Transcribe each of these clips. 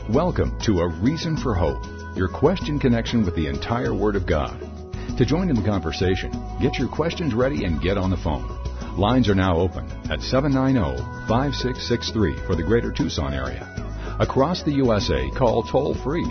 Welcome to A Reason for Hope, your question connection with the entire Word of God. To join in the conversation, get your questions ready and get on the phone. Lines are now open at 790-5663 for the greater Tucson area. Across the USA, call toll-free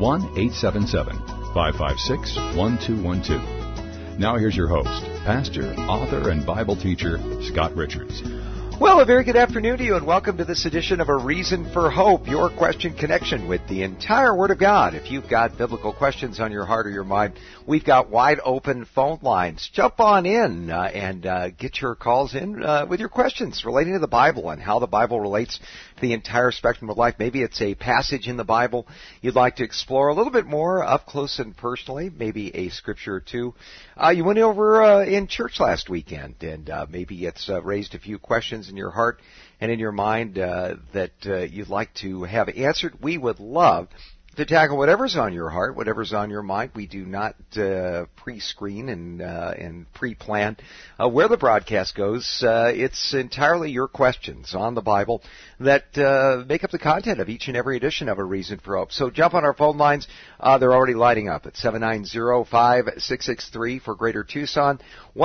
1-877-556-1212. Now here's your host, pastor, author, and Bible teacher, Scott Richards. Well, a very good afternoon to you, and welcome to this edition of A Reason for Hope, your question connection with the entire Word of God. If you've got biblical questions on your heart or your mind, we've got wide open phone lines. Jump on in and get your calls in with your questions relating to the Bible and how the Bible relates to the entire spectrum of life. Maybe it's a passage in the Bible you'd like to explore a little bit more up close and personally, maybe a scripture or two. You went over in church last weekend, and maybe it's raised a few questions in your heart and in your mind that you'd like to have answered. We would love to tackle whatever's on your heart, whatever's on your mind. We do not pre-screen and pre-plan where the broadcast goes. It's entirely your questions on the Bible that make up the content of each and every edition of A Reason for Hope. So jump on our phone lines. They're already lighting up at 790-5663 for Greater Tucson,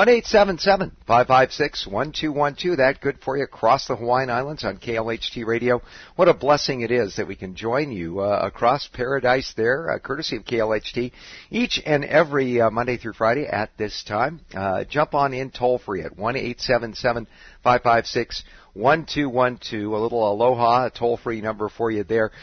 1-877-556-1212. That good for you across the Hawaiian Islands on KLHT Radio. What a blessing it is that we can join you across paradise there, courtesy of KLHT, each and every Monday through Friday at this time. Jump on in toll-free at 1-877-556-1212. A little aloha, a toll-free number for you there,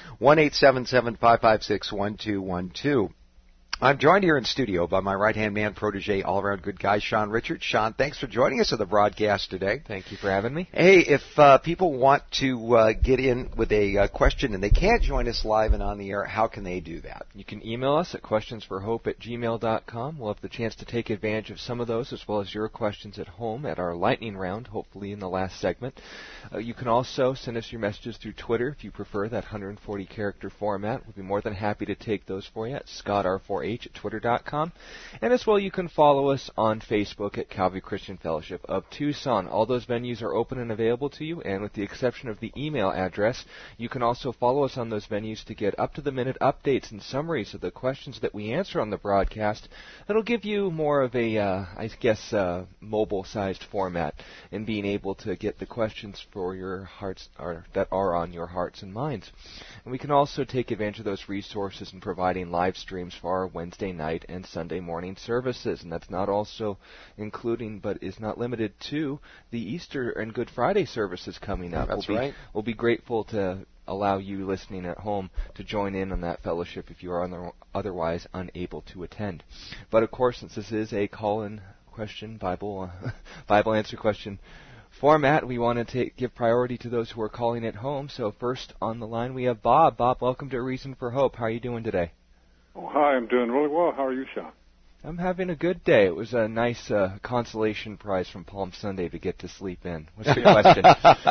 1-877-556-1212. I'm joined here in studio by my right-hand man, protege, all-around good guy, Sean Richards. Sean, thanks for joining us on the broadcast today. Thank you for having me. Hey, if people want to get in with a question and they can't join us live and on the air, how can they do that? You can email us at questionsforhope@gmail.com. We'll have the chance to take advantage of some of those as well as your questions at home at our lightning round, hopefully in the last segment. You can also send us your messages through Twitter if you prefer that 140-character format. We'll be more than happy to take those for you at ScottR4H at twitter.com. And as well, you can follow us on Facebook at Calvary Christian Fellowship of Tucson. All those venues are open and available to you, and with the exception of the email address, you can also follow us on those venues to get up-to-the-minute updates and summaries of the questions that we answer on the broadcast. That'll give you more of a, mobile-sized format in being able to get the questions for your hearts, or that are on your hearts and minds. And we can also take advantage of those resources in providing live streams for our Wednesday night and Sunday morning services, and that's not also including, but is not limited to, the Easter and Good Friday services coming up. That's right. We'll be grateful to allow you listening at home to join in on that fellowship if you are otherwise unable to attend. But of course, since this is a call-in question, Bible answer question format, we want to give priority to those who are calling at home. So first on the line we have Bob. Bob, welcome to A Reason for Hope. How are you doing today? Oh, hi, I'm doing really well. How are you, Sean? I'm having a good day. It was a nice consolation prize from Palm Sunday to get to sleep in. What's your question?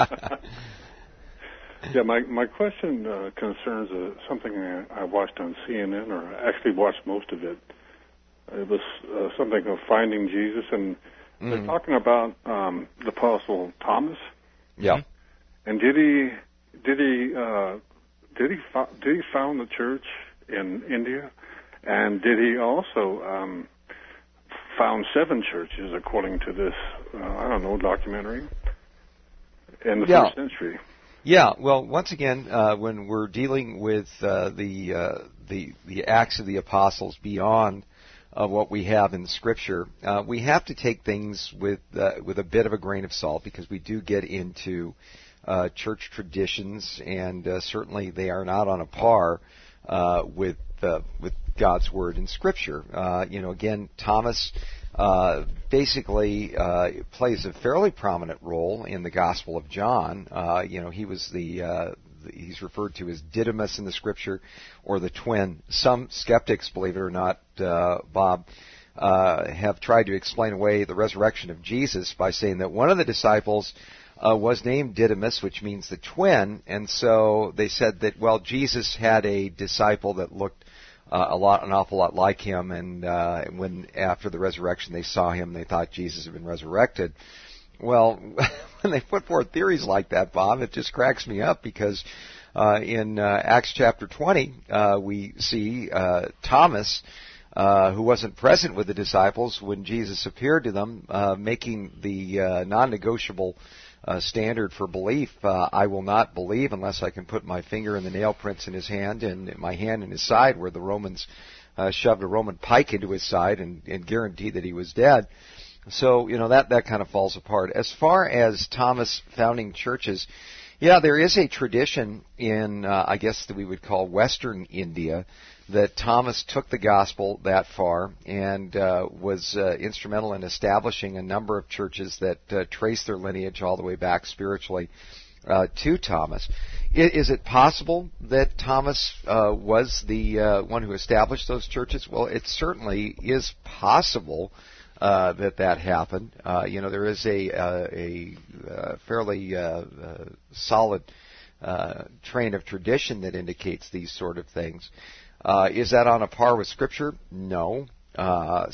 Yeah, my question concerns something I watched on CNN, or actually watched most of it. It was something of Finding Jesus, and they're talking about the Apostle Thomas. Yeah. And did he found the church in India? And did he also found 7 churches, according to this, documentary, in the first century? Yeah, well, once again, when we're dealing with the Acts of the Apostles beyond what we have in Scripture, we have to take things with a bit of a grain of salt, because we do get into church traditions, and certainly they are not on a par with God's Word in Scripture. Again, Thomas basically plays a fairly prominent role in the Gospel of John. He was he's referred to as Didymus in the Scripture, or the twin. Some skeptics, believe it or not, Bob, have tried to explain away the resurrection of Jesus by saying that one of the disciples was named Didymus, which means the twin, and so they said that, well, Jesus had a disciple that looked an awful lot like him, and when after the resurrection they saw him, they thought Jesus had been resurrected. Well, when they put forth theories like that, Bob, it just cracks me up because in Acts chapter 20, we see Thomas, who wasn't present with the disciples when Jesus appeared to them, making the non-negotiable standard for belief. I will not believe unless I can put my finger in the nail prints in his hand and my hand in his side, where the Romans shoved a Roman pike into his side and guaranteed that he was dead. So, that kind of falls apart. As far as Thomas founding churches, yeah, there is a tradition in, I guess that we would call Western India, that Thomas took the gospel that far and was instrumental in establishing a number of churches that trace their lineage all the way back spiritually to Thomas. Is it possible that Thomas was the one who established those churches? Well, it certainly is possible that happened. There is a fairly solid train of tradition that indicates these sort of things. Is that on a par with Scripture? No. The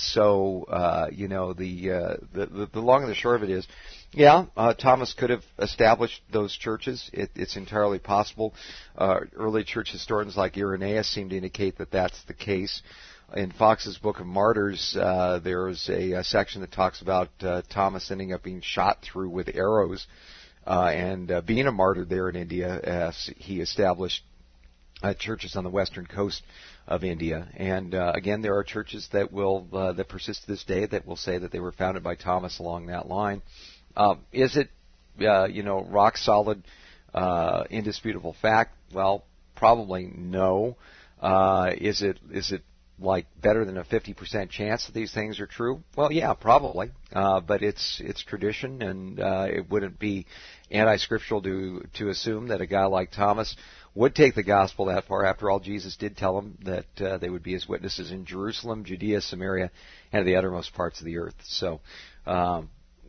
long and the short of it is, Thomas could have established those churches. It's entirely possible. Early church historians like Irenaeus seem to indicate that that's the case. In Fox's Book of Martyrs, there's a section that talks about Thomas ending up being shot through with arrows and being a martyr there in India as he established churches on the western coast of India. And again, there are churches that that persist to this day that will say that they were founded by Thomas along that line. Is it rock solid, indisputable fact? Well, probably no. Is it like better than a 50% chance that these things are true? Well, yeah, probably. But it's tradition, and it wouldn't be anti-scriptural to assume that a guy like Thomas would take the gospel that far. After all, Jesus did tell them that they would be his witnesses in Jerusalem, Judea, Samaria, and the uttermost parts of the earth. So, like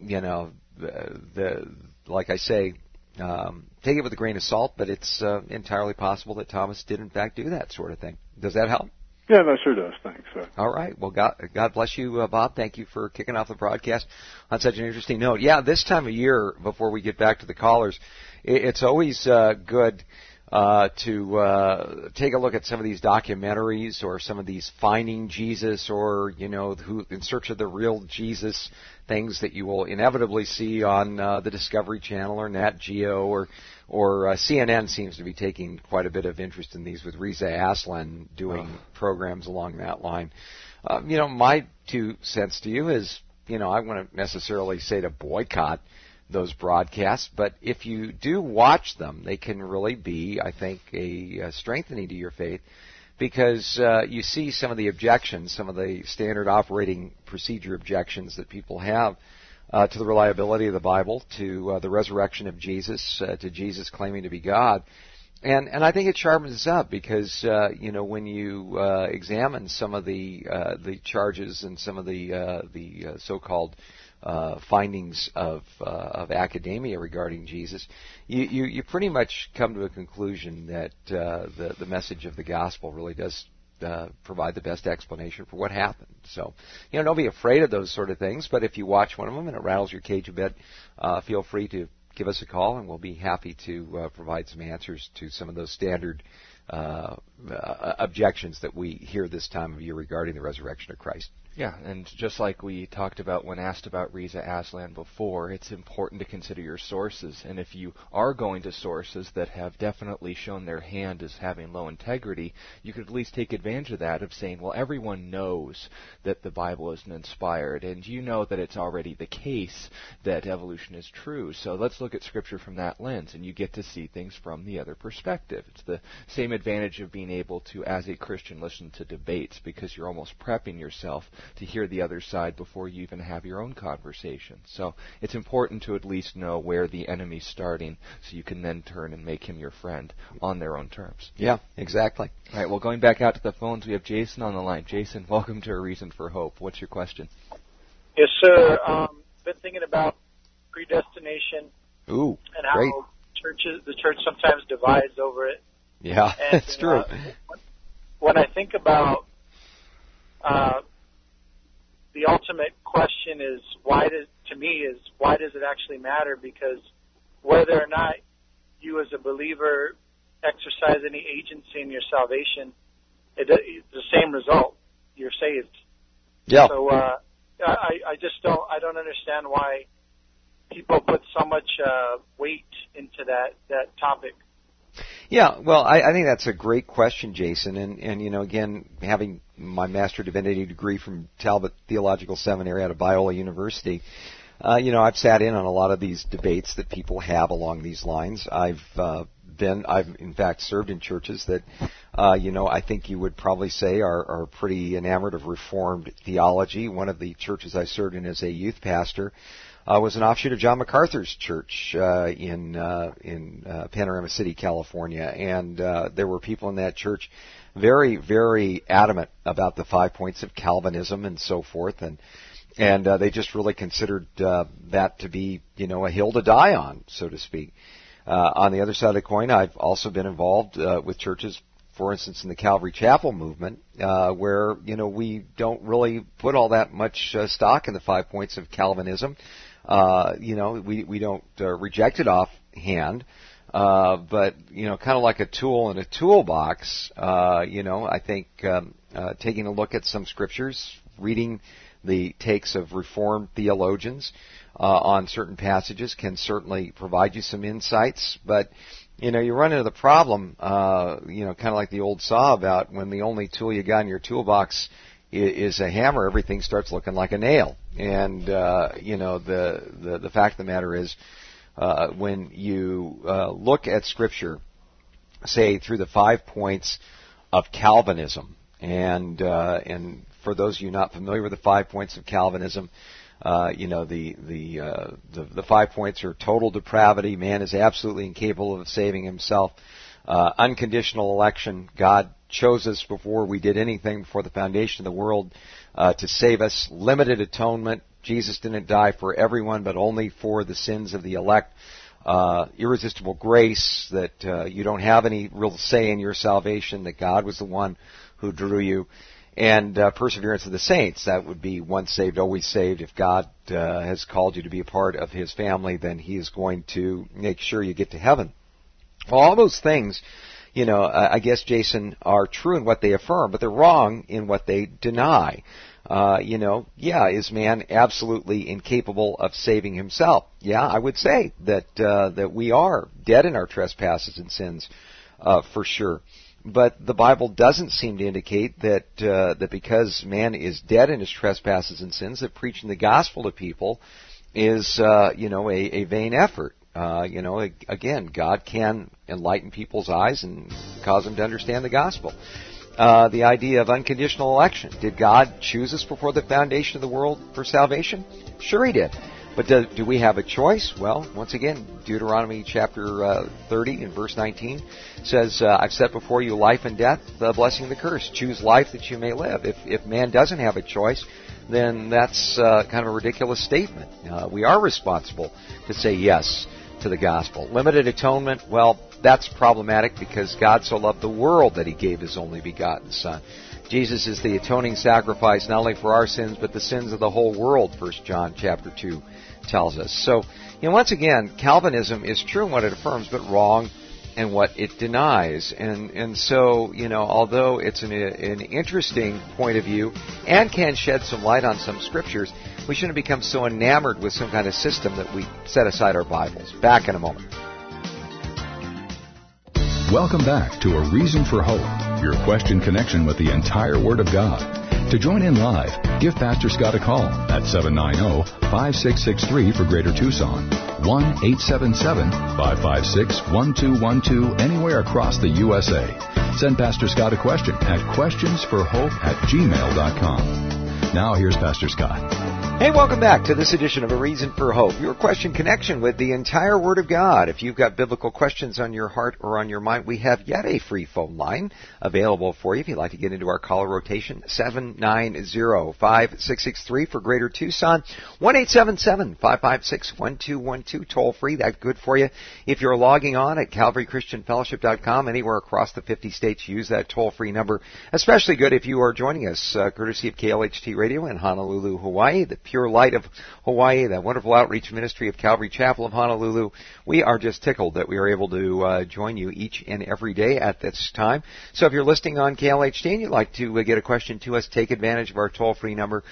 I say, take it with a grain of salt, but it's entirely possible that Thomas did in fact do that sort of thing. Does that help? Yeah, that sure does. Thanks. All right. Well, God bless you, Bob. Thank you for kicking off the broadcast on such an interesting note. Yeah, this time of year, before we get back to the callers, it's always good to take a look at some of these documentaries or some of these Finding Jesus or, who in search of the real Jesus things that you will inevitably see on the Discovery Channel or Nat Geo or CNN seems to be taking quite a bit of interest in these with Reza Aslan doing programs along that line. My 2 cents to you is, I wouldn't necessarily say to boycott those broadcasts, but if you do watch them, they can really be, I think, a strengthening to your faith, because you see some of the objections, some of the standard operating procedure objections that people have to the reliability of the Bible, to the resurrection of Jesus, to Jesus claiming to be God. And I think it sharpens us up because, when you examine some of the charges and some of the so-called findings of academia regarding Jesus, you pretty much come to a conclusion that the message of the gospel really does provide the best explanation for what happened. So, don't be afraid of those sort of things, but if you watch one of them and it rattles your cage a bit, feel free to give us a call and we'll be happy to provide some answers to some of those standard objections that we hear this time of year regarding the resurrection of Christ. Yeah, and just like we talked about when asked about Reza Aslan before, it's important to consider your sources. And if you are going to sources that have definitely shown their hand as having low integrity, you could at least take advantage of that, of saying, well, everyone knows that the Bible isn't inspired, and you know that it's already the case that evolution is true. So let's look at Scripture from that lens, and you get to see things from the other perspective. It's the same advantage of being able to, as a Christian, listen to debates, because you're almost prepping yourself to hear the other side before you even have your own conversation. So it's important to at least know where the enemy's starting so you can then turn and make him your friend on their own terms. Yeah, exactly. All right, well, going back out to the phones, we have Jason on the line. Jason, welcome to A Reason for Hope. What's your question? Yes, sir. Been thinking about predestination. Ooh, and how great. the church sometimes divides over it. Yeah, and, that's true. When I think about the ultimate question is why does it actually matter? Because whether or not you as a believer exercise any agency in your salvation, it's the same result. You're saved. Yeah. So I just don't understand why people put so much weight into that topic. Yeah, well, I think that's a great question, Jason. And again, having my Master of Divinity degree from Talbot Theological Seminary out of Biola University, I've sat in on a lot of these debates that people have along these lines. I've in fact served in churches that, I think you would probably say are pretty enamored of Reformed theology. One of the churches I served in as a youth pastor was an offshoot of John MacArthur's church in Panorama City, California, and there were people in that church very, very adamant about the 5 points of Calvinism and so forth, and they just really considered that to be, a hill to die on, so to speak. On the other side of the coin, I've also been involved with churches, for instance, in the Calvary Chapel movement, where, we don't really put all that much stock in the 5 points of Calvinism. We don't reject it offhand, but, kind of like a tool in a toolbox, I think taking a look at some scriptures, reading the takes of Reformed theologians on certain passages can certainly provide you some insights, but you run into the problem, kind of like the old saw about when the only tool you got in your toolbox is a hammer, everything starts looking like a nail. And, the fact of the matter is, when you look at Scripture, say, through the 5 points of Calvinism, and for those of you not familiar with the 5 points of Calvinism, the 5 points are total depravity. Man is absolutely incapable of saving himself. Unconditional election. God chose us before we did anything, before the foundation of the world, to save us. Limited atonement. Jesus didn't die for everyone, but only for the sins of the elect. Irresistible grace, that you don't have any real say in your salvation, that God was the one who drew you. And perseverance of the saints, that would be once saved, always saved. If God has called you to be a part of His family, then He is going to make sure you get to heaven. Well, all those things, I guess, Jason, are true in what they affirm, but they're wrong in what they deny. Is man absolutely incapable of saving himself? Yeah, I would say that we are dead in our trespasses and sins, for sure. But the Bible doesn't seem to indicate that because man is dead in his trespasses and sins, that preaching the gospel to people is, a vain effort. Again, God can enlighten people's eyes and cause them to understand the gospel. The idea of unconditional election. Did God choose us before the foundation of the world for salvation? Sure He did. But do we have a choice? Well, once again, Deuteronomy chapter 30 and verse 19 says, I've set before you life and death, the blessing and the curse. Choose life that you may live. If man doesn't have a choice, then that's kind of a ridiculous statement. We are responsible to say yes to the gospel. Limited atonement, well, that's problematic because God so loved the world that He gave His only begotten Son. Jesus is the atoning sacrifice not only for our sins, but the sins of the whole world, 1 John chapter 2 tells us. So, once again, Calvinism is true in what it affirms, but wrong in what it denies. And so, although it's an interesting point of view and can shed some light on some scriptures, we shouldn't become so enamored with some kind of system that we set aside our Bibles. Back in a moment. Welcome back to A Reason for Hope, your question connection with the entire Word of God. To join in live, give Pastor Scott a call at 790-5663 for Greater Tucson, 1-877-556-1212 anywhere across the USA. Send Pastor Scott a question at questionsforhope@gmail.com. Now here's Pastor Scott. Hey, welcome back to this edition of A Reason for Hope, your question connection with the entire Word of God. If you've got biblical questions on your heart or on your mind, we have yet a free phone line available for you. If you'd like to get into our caller rotation, 790-5663 for Greater Tucson, 1-877-556-1212, toll free. That's good for you. If you're logging on at CalvaryChristianFellowship.com, anywhere across the 50 states, use that toll-free number. Especially good if you are joining us courtesy of KLHT Radio in Honolulu, Hawaii, the Pure Light of Hawaii, that wonderful outreach ministry of Calvary Chapel of Honolulu. We are just tickled that we are able to join you each and every day at this time. So if you're listening on KLHT and you'd like to get a question to us, take advantage of our toll-free number,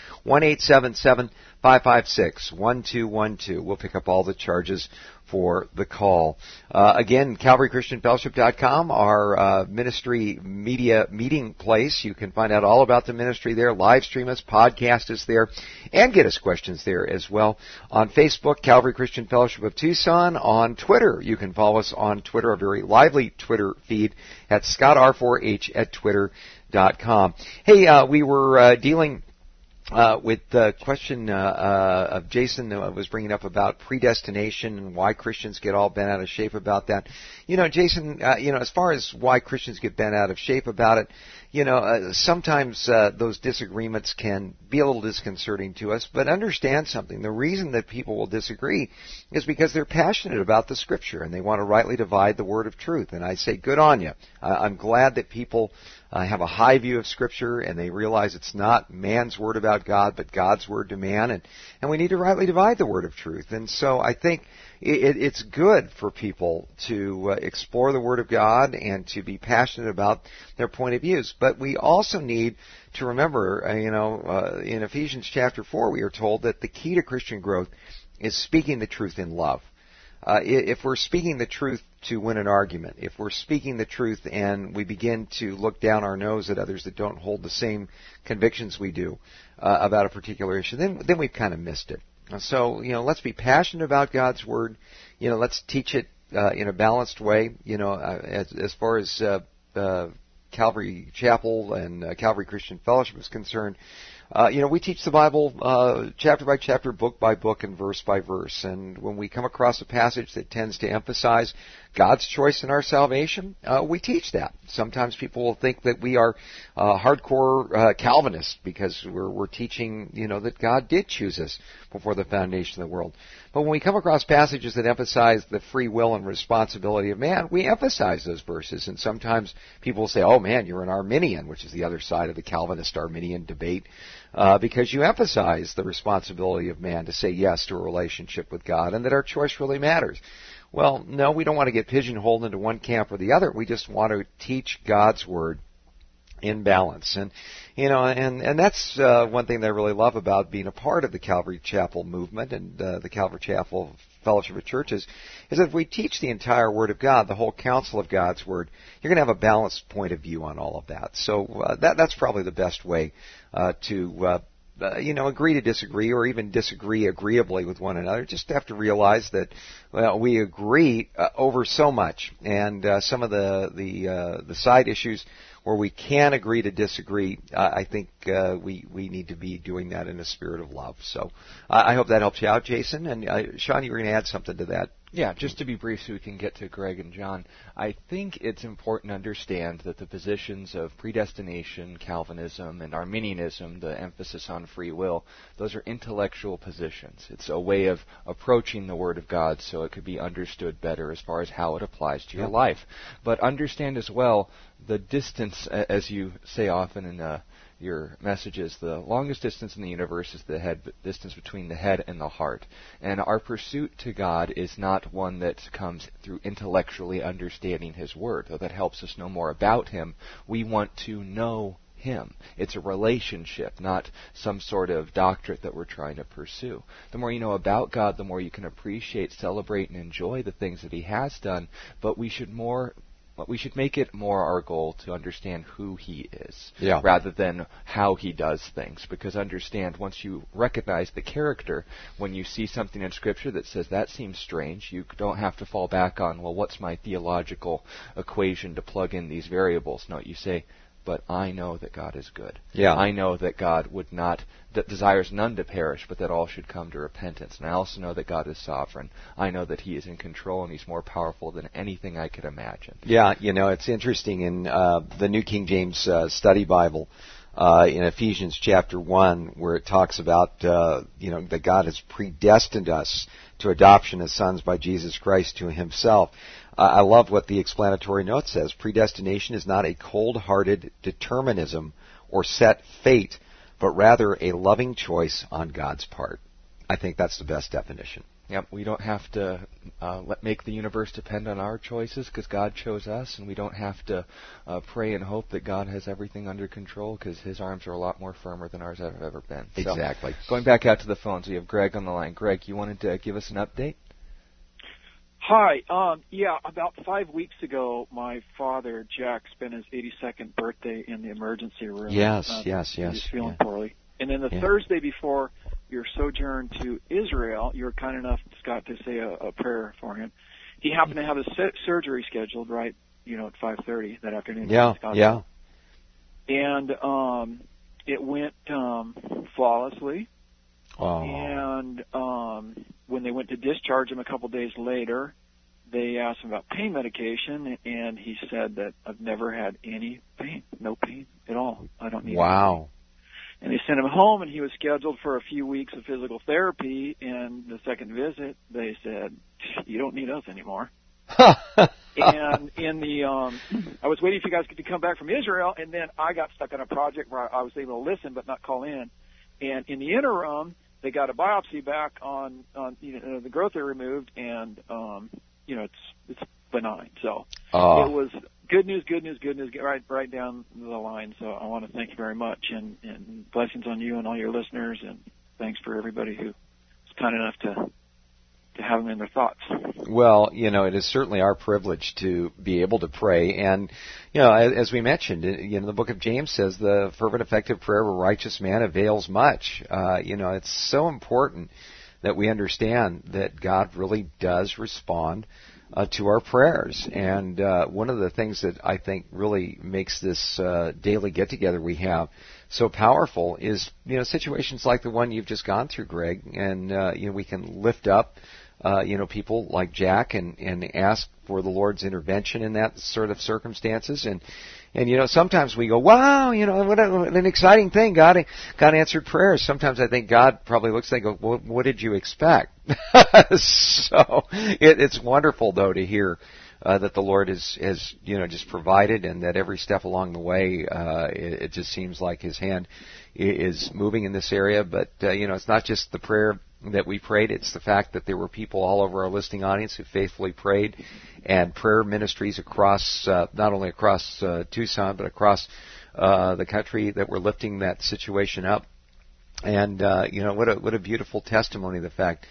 1-877-556-1212. We'll pick up all the charges for the call. Again, CalvaryChristianFellowship.com, our ministry media meeting place. You can find out all about the ministry there, live stream us, podcast us there, and get us questions there as well. On Facebook, Calvary Christian Fellowship of Tucson. On Twitter, you can follow us on Twitter, a very lively Twitter feed at ScottR4H@Twitter.com. Hey, we were dealing with the question of Jason was bringing up about predestination and why Christians get all bent out of shape about that. You know, Jason, as far as why Christians get bent out of shape about it, sometimes those disagreements can be a little disconcerting to us, but understand something. The reason that people will disagree is because they're passionate about the Scripture and they want to rightly divide the word of truth. And I say, good on you. I'm glad that people have a high view of Scripture and they realize it's not man's word about God, but God's word to man, and we need to rightly divide the word of truth. And so I think it's good for people to explore the Word of God and to be passionate about their point of views. But we also need to remember, in Ephesians chapter 4, we are told that the key to Christian growth is speaking the truth in love. If we're speaking the truth to win an argument, if we're speaking the truth and we begin to look down our nose at others that don't hold the same convictions we do about a particular issue, then we've kind of missed it. So, let's be passionate about God's Word. Let's teach it in a balanced way. As far as Calvary Chapel and Calvary Christian Fellowship is concerned, we teach the Bible chapter by chapter, book by book, and verse by verse. And when we come across a passage that tends to emphasize God's choice in our salvation, we teach that. Sometimes people will think that we are hardcore Calvinists because we're teaching, that God did choose us before the foundation of the world. But when we come across passages that emphasize the free will and responsibility of man, we emphasize those verses. And sometimes people will say, oh man, you're an Arminian, which is the other side of the Calvinist-Arminian debate, because you emphasize the responsibility of man to say yes to a relationship with God and that our choice really matters. Well, no, we don't want to get pigeonholed into one camp or the other. We just want to teach God's Word in balance. And, and that's one thing that I really love about being a part of the Calvary Chapel movement and the Calvary Chapel Fellowship of Churches, is that if we teach the entire Word of God, the whole counsel of God's Word, you're going to have a balanced point of view on all of that. So that's probably the best way to agree to disagree, or even disagree agreeably with one another. Just have to realize that, we agree over so much, and some of the side issues where we can agree to disagree, I think we need to be doing that in a spirit of love. So I hope that helps you out, Jason. And Sean, you were going to add something to that. Yeah, just to be brief so we can get to Greg and John, I think it's important to understand that the positions of predestination, Calvinism, and Arminianism, the emphasis on free will, those are intellectual positions. It's a way of approaching the Word of God so it could be understood better as far as how it applies to your life. But understand as well the distance, as you say often in your messages, the longest distance in the universe is the distance between the head and the heart. And our pursuit to God is not one that comes through intellectually understanding His Word, though that helps us know more about Him. We want to know Him. It's a relationship, not some sort of doctorate that we're trying to pursue. The more you know about God, the more you can appreciate, celebrate, and enjoy the things that He has done, but we should make it more our goal to understand who He is, rather than how He does things. Because understand, once you recognize the character, when you see something in Scripture that says that seems strange, you don't have to fall back on, well, what's my theological equation to plug in these variables? No, you say, but I know that God is good. Yeah. I know that God that desires none to perish, but that all should come to repentance. And I also know that God is sovereign. I know that He is in control and He's more powerful than anything I could imagine. Yeah, it's interesting in the New King James Study Bible, in Ephesians chapter 1, where it talks about, that God has predestined us to adoption as sons by Jesus Christ to Himself. I love what the explanatory note says. Predestination is not a cold-hearted determinism or set fate, but rather a loving choice on God's part. I think that's the best definition. Yep, we don't have to make the universe depend on our choices because God chose us, and we don't have to pray and hope that God has everything under control because His arms are a lot more firmer than ours have ever been. Exactly. So, going back out to the phones, we have Greg on the line. Greg, you wanted to give us an update? Hi. About 5 weeks ago, my father, Jack, spent his 82nd birthday in the emergency room. Yes. He was feeling poorly. And then the Thursday before your sojourn to Israel, you were kind enough, Scott, to say a prayer for him. He happened to have a surgery scheduled, right, at 5:30 that afternoon. Yeah. And it went flawlessly. Oh. And when they went to discharge him a couple days later, they asked him about pain medication, and he said that I've never had any pain, no pain at all. I don't need anything. And they sent him home, and he was scheduled for a few weeks of physical therapy. And the second visit, they said, "You don't need us anymore." And I was waiting for you guys to come back from Israel, and then I got stuck on a project where I was able to listen but not call in. And in the interim, they got a biopsy back on the growth they removed, and it's benign. So it was good news, right down the line. So I want to thank you very much, and blessings on you and all your listeners, and thanks for everybody who was kind enough to have them in their thoughts. Well, it is certainly our privilege to be able to pray. And, as we mentioned, the book of James says the fervent, effective prayer of a righteous man avails much. It's so important that we understand that God really does respond to our prayers. And one of the things that I think really makes this daily get-together we have so powerful is, situations like the one you've just gone through, Greg. And, we can lift up people like Jack and ask for the Lord's intervention in that sort of circumstances. And sometimes we go, wow, what an exciting thing. God answered prayers. Sometimes I think God probably looks and go, what did you expect? So it's wonderful, though, to hear that the Lord has just provided, and that every step along the way, it just seems like His hand is moving in this area. But, it's not just the prayer that we prayed. It's the fact that there were people all over our listening audience who faithfully prayed, and prayer ministries across, not only across Tucson, but across the country that were lifting that situation up. And, what a beautiful testimony, the fact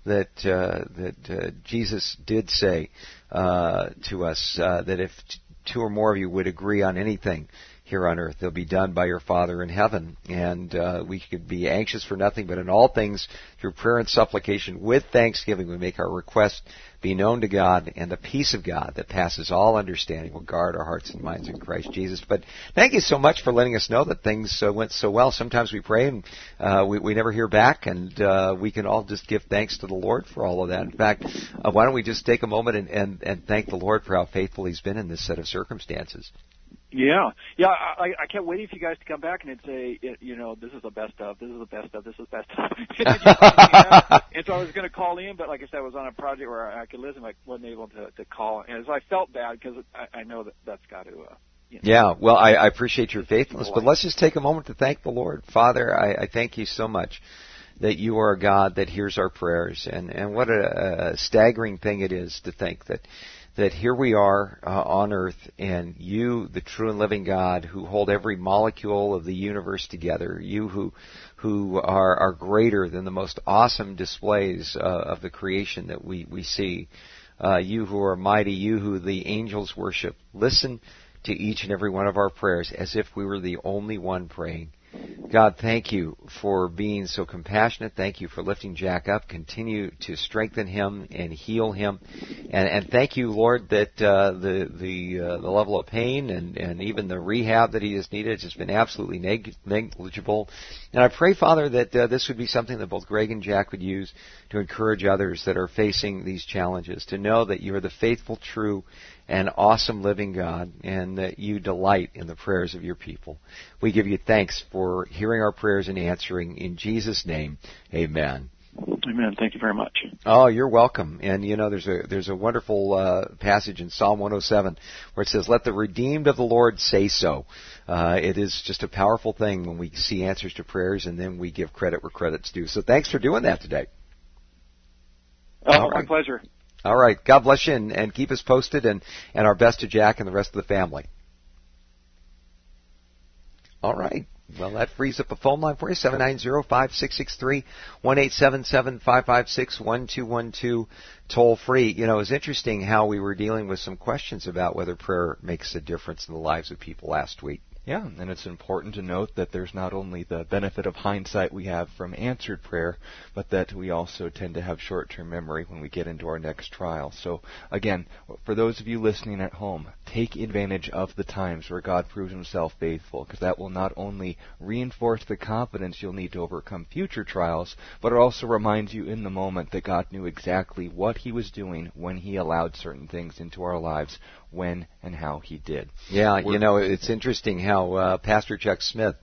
that Jesus did say to us that if two or more of you would agree on anything here on earth, they'll be done by your Father in heaven. And we could be anxious for nothing, but in all things, through prayer and supplication, with thanksgiving, we make our request be known to God, and the peace of God that passes all understanding will guard our hearts and minds in Christ Jesus. But thank you so much for letting us know that things went so well. Sometimes we pray and we never hear back, and we can all just give thanks to the Lord for all of that. In fact, why don't we just take a moment and thank the Lord for how faithful He's been in this set of circumstances. Yeah. I kept waiting for you guys to come back and it'd say, this is the best of, this is the best of, this is the best of. And so I was going to call in, but like I said, I was on a project where I could listen. I wasn't able to call. And so I felt bad because I know that's got to. Yeah, well, I appreciate your faithfulness, but let's just take a moment to thank the Lord. Father, I thank You so much that You are a God that hears our prayers. And what a staggering thing it is to think that here we are on earth, and You, the true and living God, who hold every molecule of the universe together, You who are greater than the most awesome displays of the creation that we see, You who are mighty, You who the angels worship, listen to each and every one of our prayers as if we were the only one praying. God, thank you for being so compassionate. Thank you for lifting Jack up. Continue to strengthen him and heal him. And thank you, Lord, that the level of pain and even the rehab that he has needed has just been absolutely negligible. And I pray, Father, that this would be something that both Greg and Jack would use to encourage others that are facing these challenges, to know that you are the faithful, true, and awesome living God, and that you delight in the prayers of your people. We give you thanks for hearing our prayers and answering. In Jesus' name, amen. Amen. Thank you very much. Oh, you're welcome. And you know, there's a wonderful passage in Psalm 107 where it says, "Let the redeemed of the Lord say so." It is just a powerful thing when we see answers to prayers, and then we give credit where credit's due. So thanks for doing that today. Oh, my pleasure. All right. God bless you, and keep us posted, and our best to Jack and the rest of the family. All right. Well, that frees up a phone line for you, 790-5663, 1-877-556-1212, toll free. You know, it's interesting how we were dealing with some questions about whether prayer makes a difference in the lives of people last week. Yeah, and it's important to note that there's not only the benefit of hindsight we have from answered prayer, but that we also tend to have short-term memory when we get into our next trial. So, again, for those of you listening at home, take advantage of the times where God proves himself faithful, because that will not only reinforce the confidence you'll need to overcome future trials, but it also reminds you in the moment that God knew exactly what he was doing when he allowed certain things into our lives, when and how he did. Yeah, you know, it's interesting how Pastor Chuck Smith,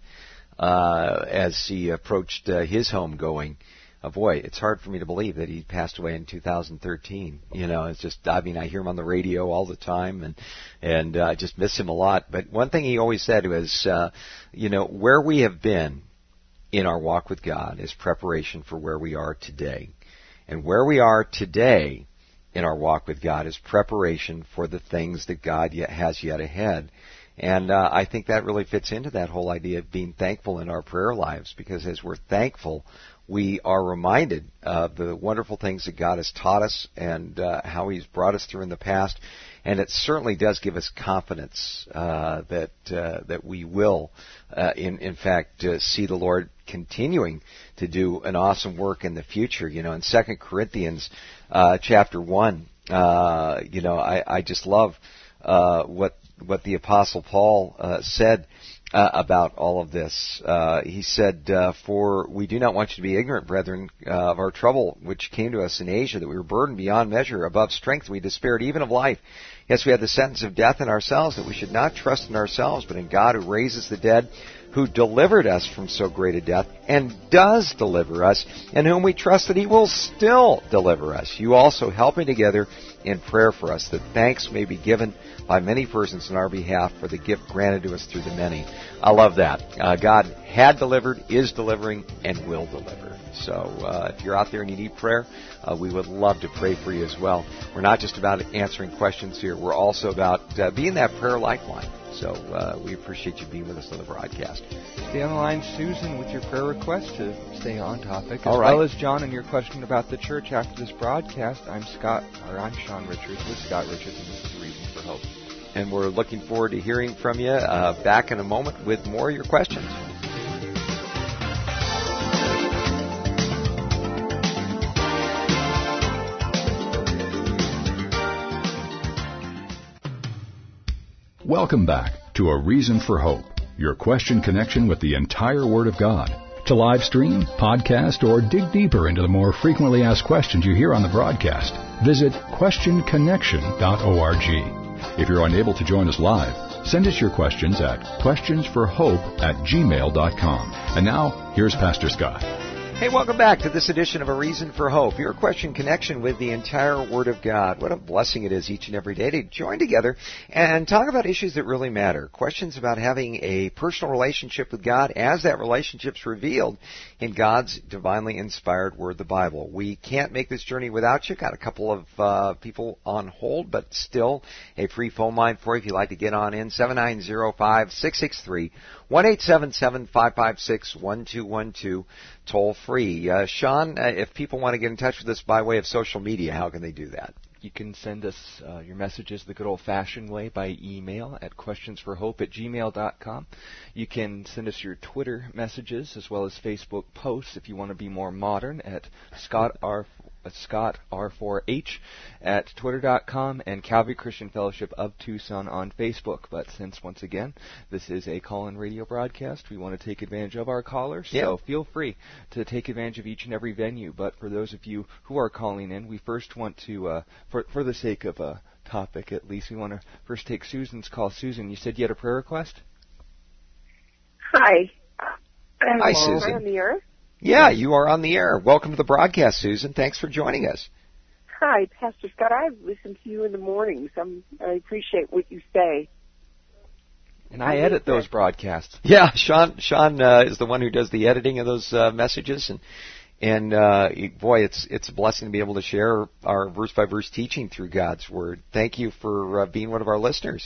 as he approached his homegoing, boy, it's hard for me to believe that he passed away in 2013. You know, it's just, I mean, I hear him on the radio all the time, and I just miss him a lot. But one thing he always said was, you know, where we have been in our walk with God is preparation for where we are today. And where we are today in our walk with God is preparation for the things that God has yet ahead. And I think that really fits into that whole idea of being thankful in our prayer lives, because as we're thankful, we are reminded of the wonderful things that God has taught us and how he's brought us through in the past. And it certainly does give us confidence that we will, in fact, see the Lord continuing to do an awesome work in the future. You know, in 2 Corinthians chapter 1, you know, I just love what the Apostle Paul said about all of this. He said, "For we do not want you to be ignorant, brethren, of our trouble which came to us in Asia, that we were burdened beyond measure, above strength, we despaired even of life. Yes, we had the sentence of death in ourselves, that we should not trust in ourselves, but in God who raises the dead, who delivered us from so great a death, and does deliver us, and whom we trust that he will still deliver us. You also helping together in prayer for us, that thanks may be given by many persons in our behalf for the gift granted to us through the many." I love that. God had delivered, is delivering, and will deliver. So if you're out there and you need prayer, we would love to pray for you as well. We're not just about answering questions here. We're also about being that prayer lifeline. So we appreciate you being with us on the broadcast. Stay on the line, Susan, with your prayer request to stay on topic. All as right. well as John and your question about the church after this broadcast. I'm Sean Richards with Scott Richards, and this is Reason for Hope. And we're looking forward to hearing from you back in a moment with more of your questions. Welcome back to A Reason for Hope, your question connection with the entire Word of God. To live stream, podcast, or dig deeper into the more frequently asked questions you hear on the broadcast, visit questionconnection.org. If you're unable to join us live, send us your questions at questionsforhope@gmail.com. And now, here's Pastor Scott. Hey, welcome back to this edition of A Reason for Hope, your question connection with the entire Word of God. What a blessing it is each and every day to join together and talk about issues that really matter. Questions about having a personal relationship with God as that relationship's revealed in God's divinely inspired Word, the Bible. We can't make this journey without you. Got a couple of people on hold, but still a free phone line for you if you'd like to get on in. 790-5663, 1-877-556-1212. Toll free. Sean, if people want to get in touch with us by way of social media, how can they do that? You can send us your messages the good old-fashioned way by email at questionsforhope@gmail.com. You can send us your Twitter messages as well as Facebook posts if you want to be more modern at Scott R4H at twitter.com and Calvary Christian Fellowship of Tucson on Facebook. But since, once again, this is a call-in radio broadcast, we want to take advantage of our callers, so feel free to take advantage of each and every venue. But for those of you who are calling in, we first want to, for the sake of a topic at least, we want to first take Susan's call. Susan, you said you had a prayer request? Hi. Hi, Susan. Am I on the air? Yeah, you are on the air. Welcome to the broadcast, Susan. Thanks for joining us. Hi, Pastor Scott. I listen to you in the mornings. I appreciate what you say. And I edit those broadcasts. Yeah, Sean is the one who does the editing of those messages, and boy, it's a blessing to be able to share our verse-by-verse teaching through God's Word. Thank you for being one of our listeners.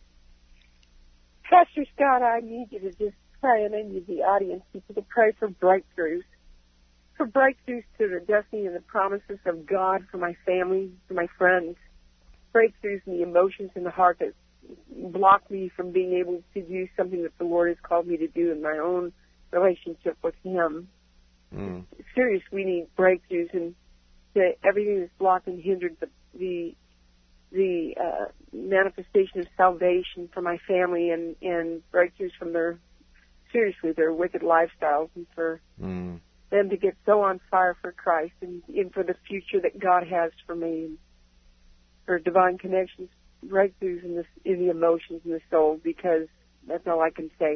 Pastor Scott, I need you to just pray, and I need the audience people to pray for breakthroughs to the destiny and the promises of God for my family, for my friends, breakthroughs in the emotions in the heart that block me from being able to do something that the Lord has called me to do in my own relationship with Him. Seriously, we need breakthroughs, and everything that's blocked and hindered the manifestation of salvation for my family and breakthroughs from their wicked lifestyles, and for them to get so on fire for Christ and for the future that God has for me, and for divine connections, breakthroughs in the emotions and the soul, because that's all I can say.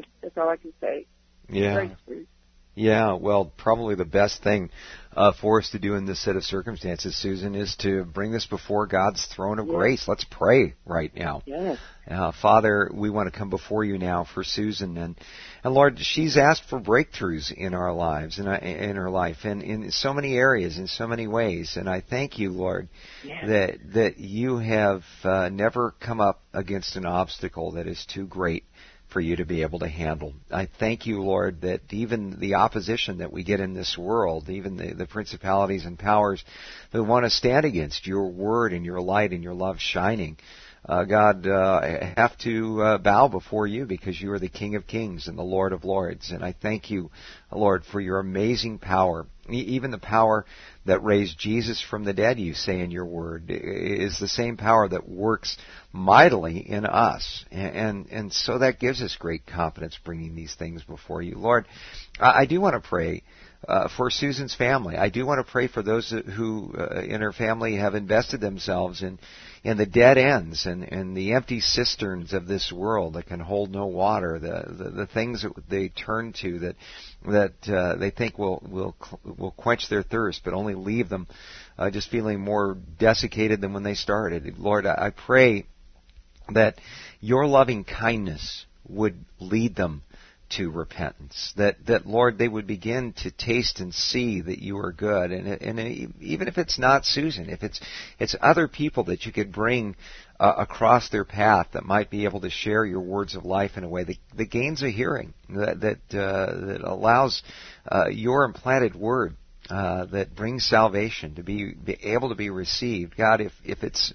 Yeah. Breakthroughs. Yeah, well, probably the best thing for us to do in this set of circumstances, Susan, is to bring this before God's throne of grace. Let's pray right now. Yes. Father, we want to come before you now for Susan, and Lord, she's asked for breakthroughs in our lives, in her life, and in so many areas, in so many ways. And I thank you, Lord, that you have never come up against an obstacle that is too great for you to be able to handle. I thank you, Lord, that even the opposition that we get in this world, even the principalities and powers that want to stand against your word and your light and your love shining, God, have to bow before you, because you are the King of Kings and the Lord of Lords. And I thank you, Lord, for your amazing power. Even the power that raised Jesus from the dead, you say in your word, is the same power that works mightily in us. And so that gives us great confidence bringing these things before you. Lord, I do want to pray for Susan's family. I do want to pray for those who in her family have invested themselves in the dead ends and the empty cisterns of this world that can hold no water, the things that they turn to that they think will quench their thirst, but only leave them just feeling more desiccated than when they started. Lord, I pray that your loving kindness would lead them to repentance, that Lord, they would begin to taste and see that you are good, and even if it's not Susan, if it's other people that you could bring across their path that might be able to share your words of life in a way that gains a hearing, that allows your implanted word that brings salvation to be able to be received. God, if it's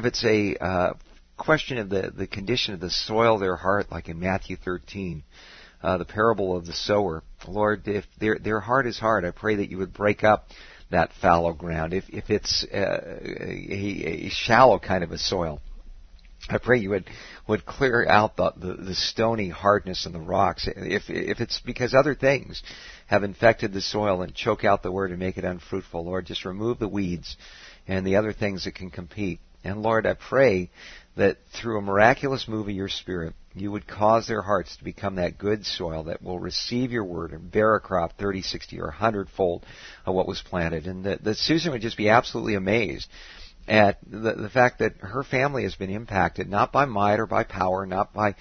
a question of the condition of the soil of their heart, like in Matthew 13. The parable of the sower. Lord, if their heart is hard, I pray that you would break up that fallow ground. If it's a shallow kind of a soil, I pray you would clear out the stony hardness in the rocks. If it's because other things have infected the soil and choke out the word and make it unfruitful, Lord, just remove the weeds and the other things that can compete. And Lord, I pray that through a miraculous move of your Spirit, you would cause their hearts to become that good soil that will receive your word and bear a crop 30, 60, or 100-fold of what was planted. And that Susan would just be absolutely amazed at the fact that her family has been impacted, not by might or by power, not by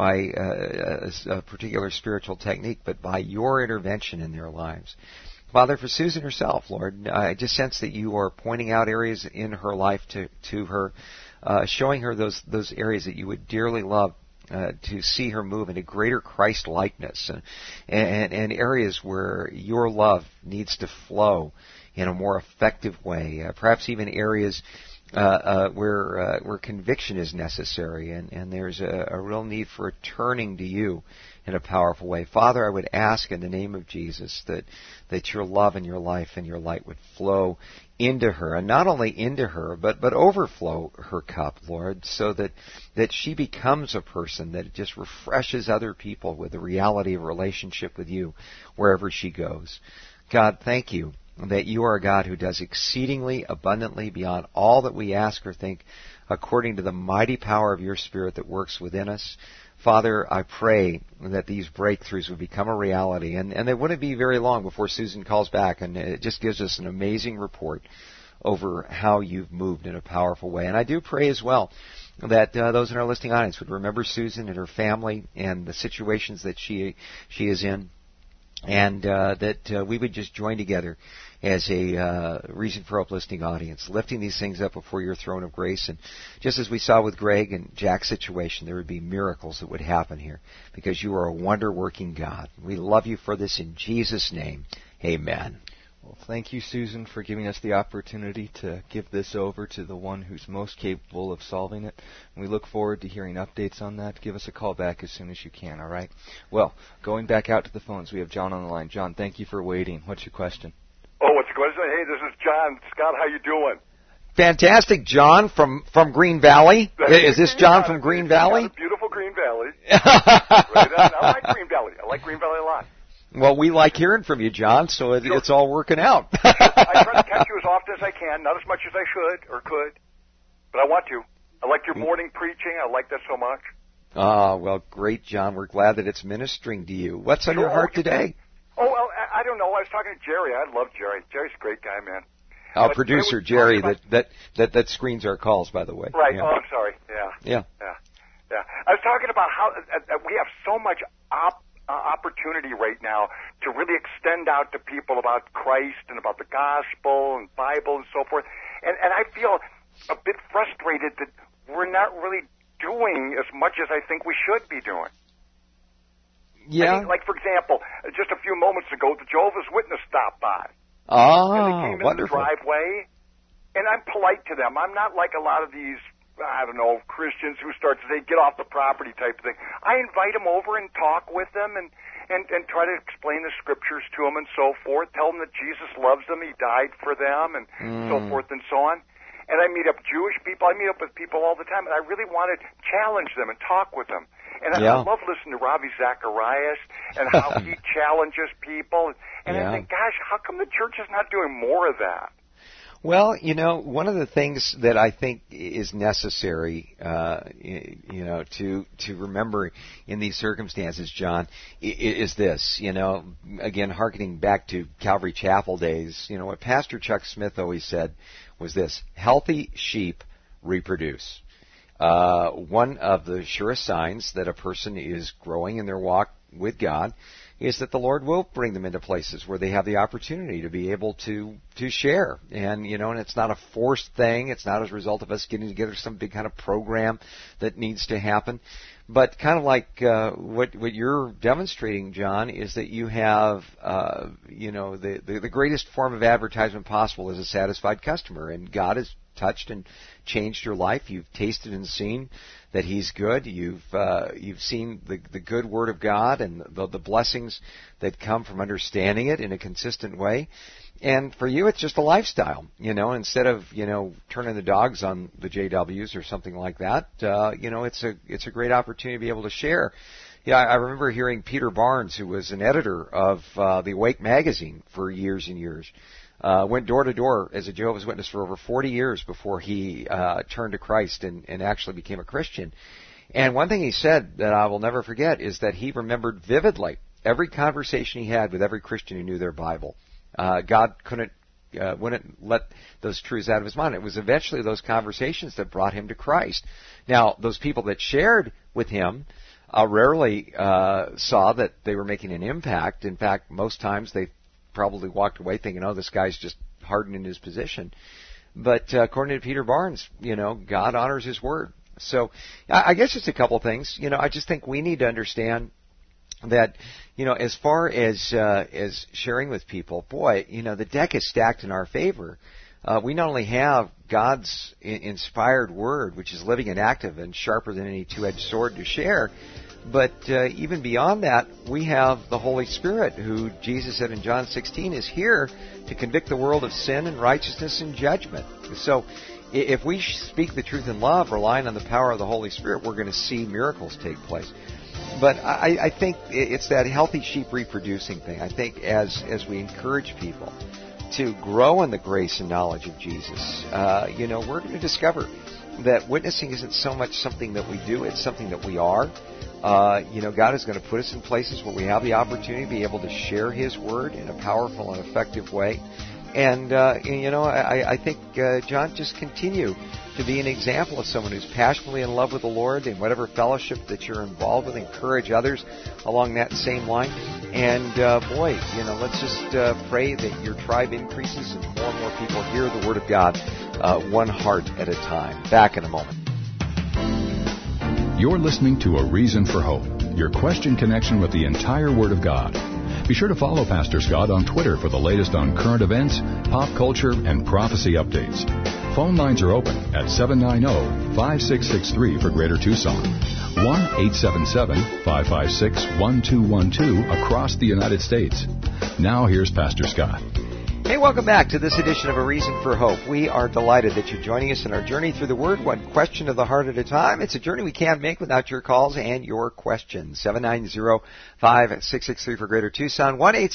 a particular spiritual technique, but by your intervention in their lives. Father, for Susan herself, Lord, I just sense that you are pointing out areas in her life to her, showing her those areas that you would dearly love to see her move into greater Christ-likeness and areas where your love needs to flow in a more effective way. Perhaps even areas where conviction is necessary, and there's a real need for a turning to you in a powerful way. Father, I would ask in the name of Jesus that your love and your life and your light would flow into her, and not only into her, but overflow her cup, Lord, so that she becomes a person that just refreshes other people with the reality of a relationship with you wherever she goes. God, thank you that you are a God who does exceedingly abundantly beyond all that we ask or think, according to the mighty power of your Spirit that works within us. Father, I pray that these breakthroughs would become a reality, and they wouldn't be very long before Susan calls back, and it just gives us an amazing report over how you've moved in a powerful way. And I do pray as well that those in our listening audience would remember Susan and her family and the situations that she is in, and that we would just join together as a Reason for Hope listening audience, lifting these things up before your throne of grace. And just as we saw with Greg and Jack's situation, there would be miracles that would happen here because you are a wonder-working God. We love you for this in Jesus' name. Amen. Well, thank you, Susan, for giving us the opportunity to give this over to the one who's most capable of solving it. And we look forward to hearing updates on that. Give us a call back as soon as you can, all right? Well, going back out to the phones, we have John on the line. John, thank you for waiting. What's your question? Oh, what's your question? Hey, this is John. Scott, how you doing? Fantastic, John from Green Valley. Is this John from Green Valley? Beautiful Green Valley. I like Green Valley. I like Green Valley a lot. Well, we like hearing from you, John, so it's all working out. I try to catch you as often as I can, not as much as I should or could, but I want to. I like your morning preaching. I like that so much. Well, great, John. We're glad that it's ministering to you. What's on your heart today? Oh, well, I don't know. I was talking to Jerry. I love Jerry. Jerry's a great guy, man. Our producer, Jerry, that screens our calls, by the way. Right. Yeah. Oh, I'm sorry. Yeah. I was talking about how we have so much opportunity right now to really extend out to people about Christ and about the gospel and Bible and so forth. And I feel a bit frustrated that we're not really doing as much as I think we should be doing. Yeah. I mean, like, for example, just a few moments ago, the Jehovah's Witness stopped by. Oh, and they came in wonderful. the driveway, and I'm polite to them. I'm not like a lot of these, I don't know, Christians who start to say, get off the property type of thing. I invite them over and talk with them and try to explain the scriptures to them and so forth, tell them that Jesus loves them, he died for them, and so forth and so on. And I meet up Jewish people. I meet up with people all the time, and I really want to challenge them and talk with them. And I love listening to Ravi Zacharias and how he challenges people. And I think, gosh, how come the church is not doing more of that? Well, one of the things that I think is necessary, to remember in these circumstances, John, is this. Again, hearkening back to Calvary Chapel days, what Pastor Chuck Smith always said was this: healthy sheep reproduce. One of the surest signs that a person is growing in their walk with God is that the Lord will bring them into places where they have the opportunity to be able to share. And, and it's not a forced thing. It's not as a result of us getting together some big kind of program that needs to happen. But kind of like what you're demonstrating, John, is that you have, the greatest form of advertisement possible is a satisfied customer. And God has touched and changed your life. You've tasted and seen that He's good. You've seen the good Word of God and the blessings that come from understanding it in a consistent way. And for you, it's just a lifestyle. Instead of turning the dogs on the JWs or something like that, it's a great opportunity to be able to share. Yeah, I remember hearing Peter Barnes, who was an editor of the Awake magazine for years and years. Went door to door as a Jehovah's Witness for over 40 years before he turned to Christ and actually became a Christian. And one thing he said that I will never forget is that he remembered vividly every conversation he had with every Christian who knew their Bible. God wouldn't let those truths out of his mind. It was eventually those conversations that brought him to Christ. Now, those people that shared with him rarely saw that they were making an impact. In fact, most times they probably walked away thinking, oh, this guy's just hardened in his position. But according to Peter Barnes, God honors His word. So I guess just a couple things. I just think we need to understand that, as far as sharing with people, boy, the deck is stacked in our favor. we not only have God's inspired Word, which is living and active and sharper than any two-edged sword to share, but even beyond that, we have the Holy Spirit, who Jesus said in John 16 is here to convict the world of sin and righteousness and judgment. So if we speak the truth in love, relying on the power of the Holy Spirit, we're going to see miracles take place. But I think it's that healthy sheep reproducing thing. I think as we encourage people to grow in the grace and knowledge of Jesus, we're going to discover that witnessing isn't so much something that we do, it's something that we are. God is going to put us in places where we have the opportunity to be able to share His Word in a powerful and effective way. And, I think, John, just continue to be an example of someone who's passionately in love with the Lord in whatever fellowship that you're involved with. Encourage others along that same line. And, let's just pray that your tribe increases and more people hear the Word of God one heart at a time. Back in a moment. You're listening to A Reason for Hope, your question connection with the entire Word of God. Be sure to follow Pastor Scott on Twitter for the latest on current events, pop culture, and prophecy updates. Phone lines are open at 790-5663 for Greater Tucson, 1-877-556-1212 across the United States. Now here's Pastor Scott. Hey, welcome back to this edition of A Reason for Hope. We are delighted that you're joining us in our journey through the Word, one question of the heart at a time. It's a journey we can't make without your calls and your questions. 790-5663 for Greater Tucson,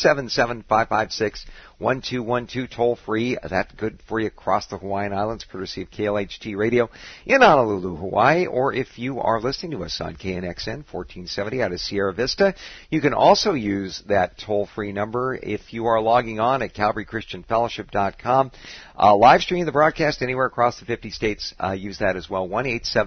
1-877-556-1212, toll free. That's good for you across the Hawaiian Islands, courtesy of KLHT Radio in Honolulu, Hawaii. Or if you are listening to us on KNXN 1470 out of Sierra Vista, you can also use that toll-free number if you are logging on at CalvaryChristianFellowship.com. Live streaming the broadcast anywhere across the 50 states. Use that as well,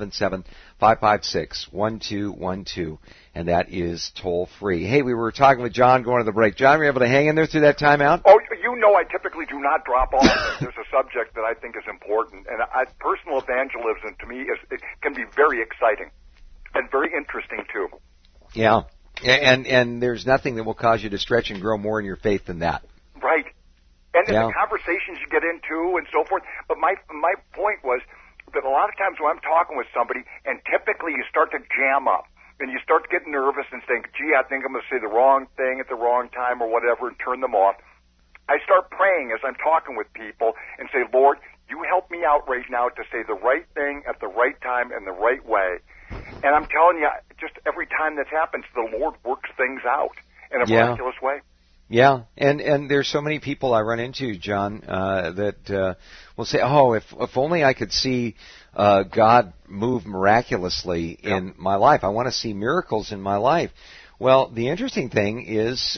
1-877-556-1212. And that is toll-free. Hey, we were talking with John going to the break. John, were you able to hang in there through that timeout? Oh, I typically do not drop off. There's a subject that I think is important. And personal evangelism, to me, it can be very exciting and very interesting, too. Yeah. And there's nothing that will cause you to stretch and grow more in your faith than that. Right. And the conversations you get into and so forth. But my point was that a lot of times when I'm talking with somebody, and typically you start to jam up, and you start to get nervous and think, gee, I think I'm going to say the wrong thing at the wrong time or whatever and turn them off. I start praying as I'm talking with people and say, Lord, you help me out right now to say the right thing at the right time and the right way. And I'm telling you, just every time that happens, the Lord works things out in a miraculous way. Yeah, and there's so many people I run into, John, that will say, oh, if only I could see God move miraculously in my life. I want to see miracles in my life. Well, the interesting thing is,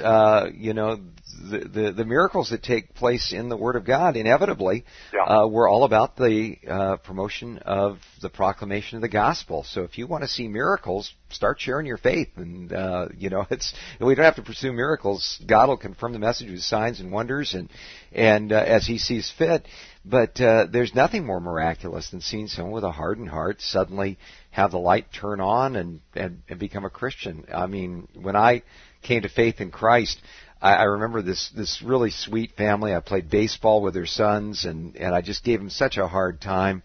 the miracles that take place in the Word of God, inevitably, were all about the promotion of the proclamation of the gospel. So if you want to see miracles, start sharing your faith. And, we don't have to pursue miracles. God will confirm the message with signs and wonders and as He sees fit. But there's nothing more miraculous than seeing someone with a hardened heart suddenly have the light turn on and become a Christian. I mean, when I came to faith in Christ, I remember this really sweet family. I played baseball with their sons, and I just gave them such a hard time.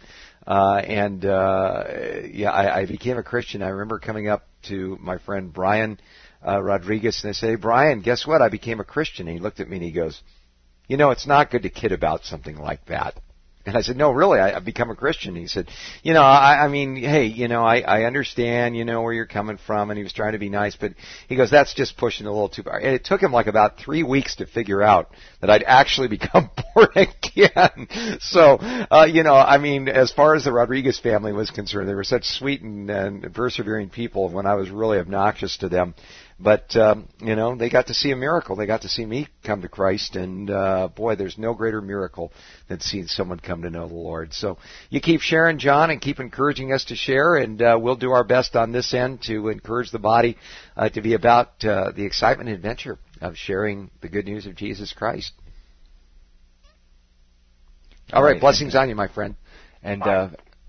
I became a Christian. I remember coming up to my friend Brian Rodriguez, and I said, hey, Brian, guess what? I became a Christian. And he looked at me and he goes, it's not good to kid about something like that. And I said, no, really, I've become a Christian. And he said, I understand, where you're coming from. And he was trying to be nice, but he goes, that's just pushing a little too far. And it took him like about 3 weeks to figure out that I'd actually become born again. So, as far as the Rodriguez family was concerned, they were such sweet and persevering people when I was really obnoxious to them. But, they got to see a miracle. They got to see me come to Christ. And, there's no greater miracle than seeing someone come to know the Lord. So you keep sharing, John, and keep encouraging us to share. And we'll do our best on this end to encourage the body to be about the excitement and adventure of sharing the good news of Jesus Christ. All right. Blessings on you, my friend. And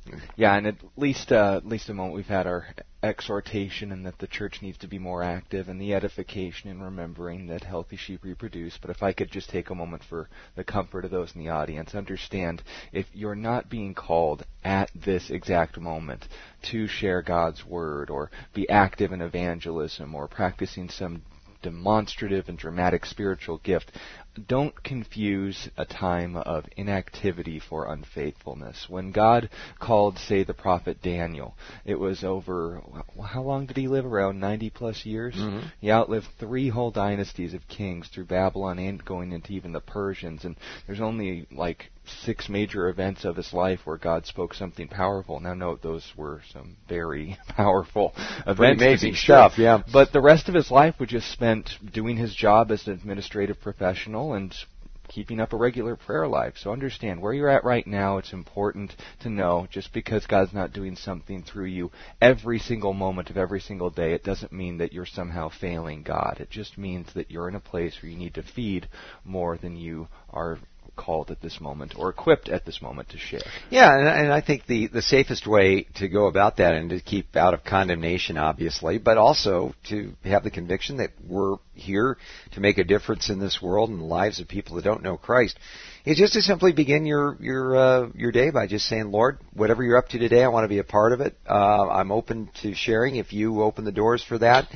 Yeah, and at least a moment we've had our exhortation and that the church needs to be more active and the edification and remembering that healthy sheep reproduce. But if I could just take a moment for the comfort of those in the audience, understand if you're not being called at this exact moment to share God's word or be active in evangelism or practicing some demonstrative and dramatic spiritual gift, don't confuse a time of inactivity for unfaithfulness. When God called, say, the prophet Daniel, it was over, how long did he live? Around 90 plus years? Mm-hmm. He outlived 3 whole dynasties of kings through Babylon and going into even the Persians, and there's only like 6 major events of his life where God spoke something powerful. Now, note, those were some very powerful events. Pretty amazing stuff, yeah. But the rest of his life was just spent doing his job as an administrative professional and keeping up a regular prayer life. So understand where you're at right now. It's important to know just because God's not doing something through you every single moment of every single day, it doesn't mean that you're somehow failing God. It just means that you're in a place where you need to feed more than you are called at this moment or equipped at this moment to share. Yeah, and I think the safest way to go about that and to keep out of condemnation, obviously, but also to have the conviction that we're here to make a difference in this world and the lives of people that don't know Christ, is just to simply begin your day by just saying, Lord, whatever you're up to today, I want to be a part of it. I'm open to sharing. If you open the doors for that,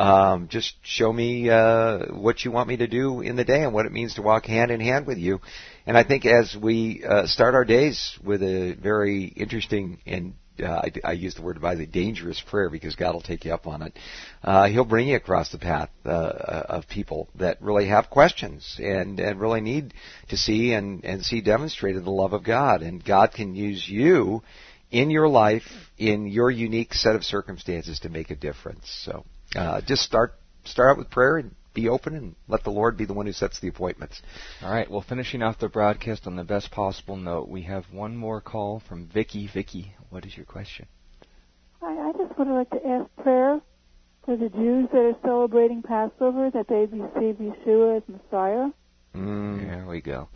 just show me what you want me to do in the day and what it means to walk hand in hand with you. And I think as we start our days with a very interesting and I use the word advisedly, dangerous prayer, because God will take you up on it. He'll bring you across the path of people that really have questions and really need to see and see demonstrated the love of God. And God can use you in your life, in your unique set of circumstances, to make a difference. So just start out with prayer and be open and let the Lord be the one who sets the appointments. All right. Well, finishing off the broadcast on the best possible note, we have one more call from Vicky. Vicky, what is your question? Hi, I just would like to ask prayer for the Jews that are celebrating Passover, that they receive Yeshua as Messiah. There we go.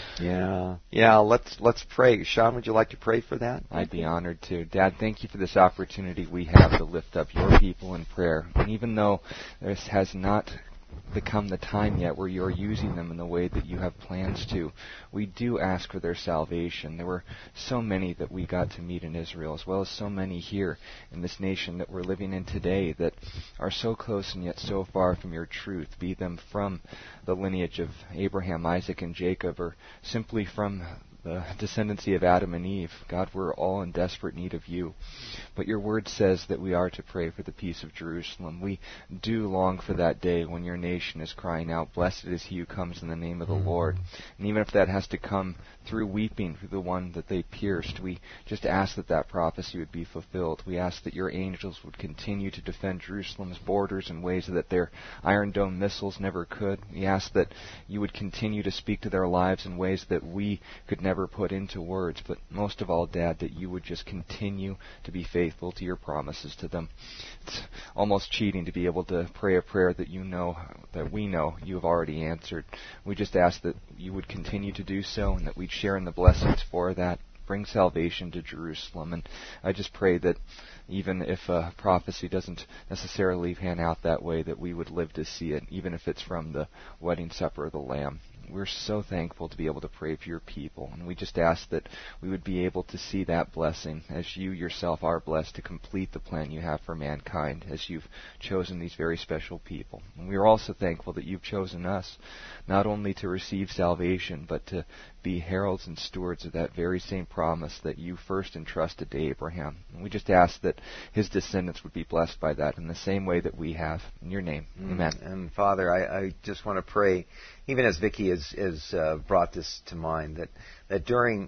Yeah. Let's pray. Sean, would you like to pray for that? I'd be honored to. Dad, thank you for this opportunity we have to lift up your people in prayer. And even though this has not become the time yet where you're using them in the way that you have plans to, we do ask for their salvation. There were so many that we got to meet in Israel, as well as so many here in this nation that we're living in today that are so close and yet so far from your truth, be them from the lineage of Abraham, Isaac, and Jacob, or simply from the descendancy of Adam and Eve. God, we're all in desperate need of you. But your word says that we are to pray for the peace of Jerusalem. We do long for that day when your nation is crying out, blessed is he who comes in the name of the Lord. And even if that has to come through weeping for the one that they pierced, we just ask that that prophecy would be fulfilled. We ask that your angels would continue to defend Jerusalem's borders in ways that their Iron Dome missiles never could. We ask that you would continue to speak to their lives in ways that we could never put into words. But most of all, Dad, that you would just continue to be faithful to your promises to them. It's almost cheating to be able to pray a prayer that you know, that we know you have already answered. We just ask that you would continue to do so and that we'd share in the blessings for that. Bring salvation to Jerusalem. And I just pray that even if a prophecy doesn't necessarily pan out that way, that we would live to see it, even if it's from the wedding supper of the Lamb. We're so thankful to be able to pray for your people, and we just ask that we would be able to see that blessing as you yourself are blessed to complete the plan you have for mankind, as you've chosen these very special people. And we are also thankful that you've chosen us not only to receive salvation, but to be heralds and stewards of that very same promise that you first entrusted to Abraham. And we just ask that his descendants would be blessed by that in the same way that we have. In your name, amen. And Father, I just want to pray, even as Vicki has brought this to mind, that during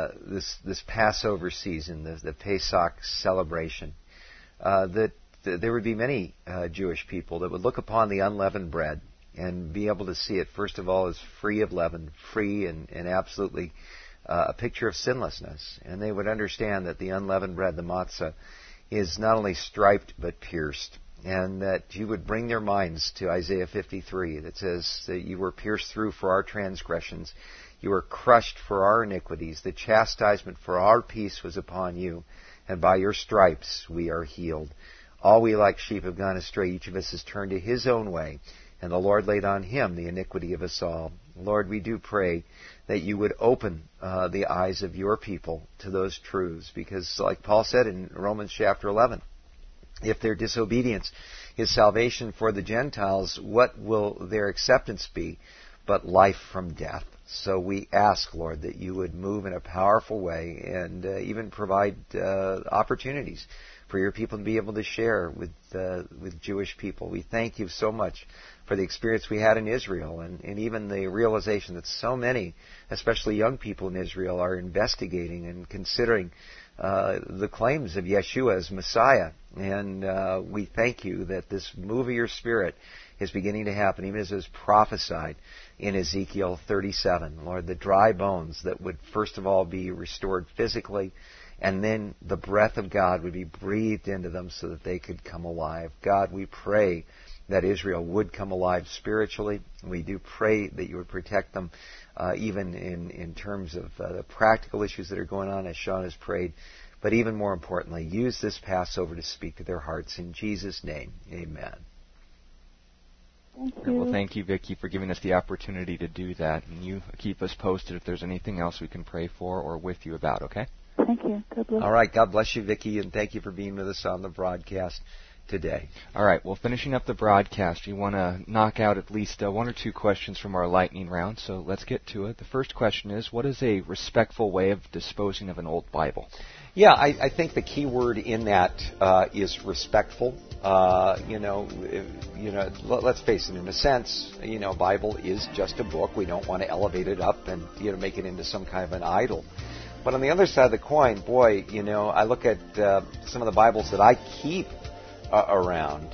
this Passover season, the Pesach celebration, that there would be many Jewish people that would look upon the unleavened bread and be able to see it, first of all, as free of leaven, free and absolutely a picture of sinlessness. And they would understand that the unleavened bread, the matzah, is not only striped but pierced. And that you would bring their minds to Isaiah 53 that says that you were pierced through for our transgressions, You were crushed for our iniquities. The chastisement for our peace was upon you, and by your stripes we are healed. All we like sheep have gone astray. Each of us has turned to his own way, and the Lord laid on him the iniquity of us all. Lord, we do pray that you would open the eyes of your people to those truths, because like Paul said in Romans chapter 11, if their disobedience is salvation for the Gentiles, what will their acceptance be but life from death? So we ask, Lord, that you would move in a powerful way and even provide opportunities for your people to be able to share with Jewish people. We thank you so much for the experience we had in Israel, and even the realization that so many, especially young people in Israel, are investigating and considering the claims of Yeshua as Messiah. And we thank you that this move of your Spirit is beginning to happen, even as it was prophesied in Ezekiel 37. Lord, the dry bones that would first of all be restored physically, and then the breath of God would be breathed into them so that they could come alive. God, we pray that Israel would come alive spiritually. We do pray that you would protect them even in terms of the practical issues that are going on, as Sean has prayed. But even more importantly, use this Passover to speak to their hearts. In Jesus' name, amen. Thank you. Well, thank you, Vicki, for giving us the opportunity to do that. And you keep us posted if there's anything else we can pray for or with you about, okay? Thank you. God bless. All right. God bless you, Vicki, and thank you for being with us on the broadcast today. All right. Well, finishing up the broadcast, we want to knock out at least one or two questions from our lightning round, so let's get to it. The first question is, what is a respectful way of disposing of an old Bible? Yeah, I think the key word in that is respectful. Let's face it. In a sense, Bible is just a book. We don't want to elevate it up and make it into some kind of an idol. But on the other side of the coin, boy, I look at some of the Bibles that I keep around.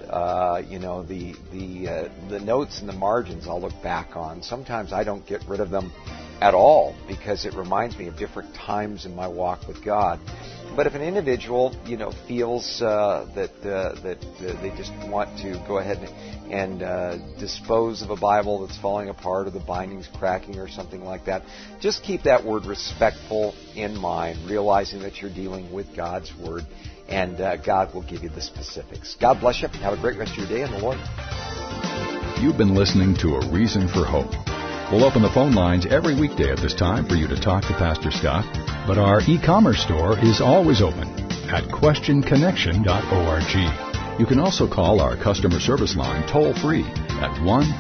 The notes and the margins I'll look back on. Sometimes I don't get rid of them at all because it reminds me of different times in my walk with God. But if an individual, feels that they just want to go ahead and dispose of a Bible that's falling apart or the binding's cracking or something like that, just keep that word respectful in mind, realizing that you're dealing with God's Word, and God will give you the specifics. God bless you. Have a great rest of your day in the Lord. You've been listening to A Reason for Hope. We'll open the phone lines every weekday at this time for you to talk to Pastor Scott, but our e-commerce store is always open at questionconnection.org. You can also call our customer service line toll-free at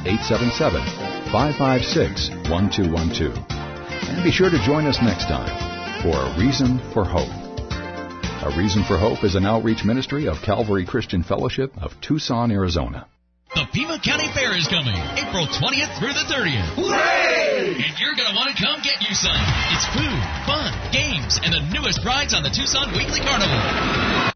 1-877-556-1212. And be sure to join us next time for A Reason for Hope. A Reason for Hope is an outreach ministry of Calvary Christian Fellowship of Tucson, Arizona. The Pima County Fair is coming, April 20th through the 30th. Hooray! And you're going to want to come get you some. It's food, fun, games, and the newest rides on the Tucson Weekly Carnival.